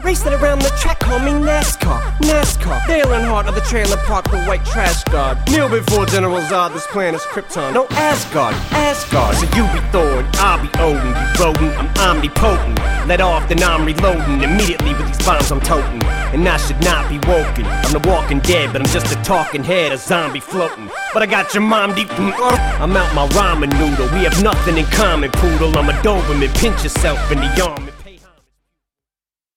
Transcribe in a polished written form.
Racing around the track, call me NASCAR, NASCAR. Dale Earnhardt of the trailer park, the white trash guard. Kneel before General Zod, this planet's Krypton. No Asgard, Asgard. So you be Thor and I'll be Odin. You rodent, I'm omnipotent. Let off, then I'm reloading. Immediately with these bombs I'm toting. And I should not be woken. I'm the walking dead, but I'm just a talking head, a zombie floating. But I got your mom deep. I'm out my ramen noodle. We have nothing in common, poodle. I'm a Doberman. Pinch yourself in the arm.